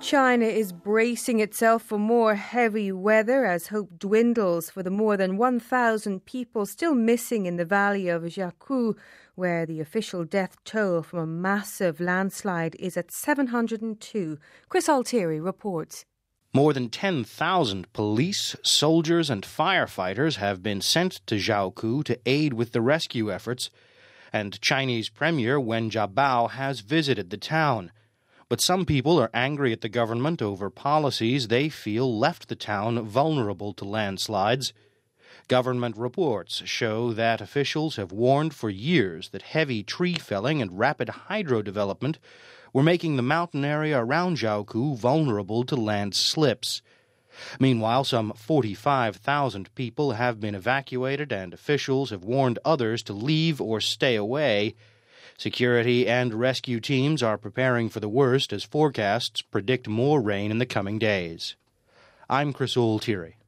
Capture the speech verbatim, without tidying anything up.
China is bracing itself for more heavy weather as hope dwindles for the more than one thousand people still missing in the valley of Jiakou, where the official death toll from a massive landslide is at seven hundred two. Chris Altieri reports. More than ten thousand police, soldiers and firefighters have been sent to Jiakou to aid with the rescue efforts, and Chinese Premier Wen Jiabao has visited the town. But some people are angry at the government over policies they feel left the town vulnerable to landslides. Government reports show that officials have warned for years that heavy tree felling and rapid hydro development were making the mountain area around Jiakou vulnerable to landslips. Meanwhile, some forty-five thousand people have been evacuated, and officials have warned others to leave or stay away. Security and rescue teams are preparing for the worst as forecasts predict more rain in the coming days. I'm Chris Altieri.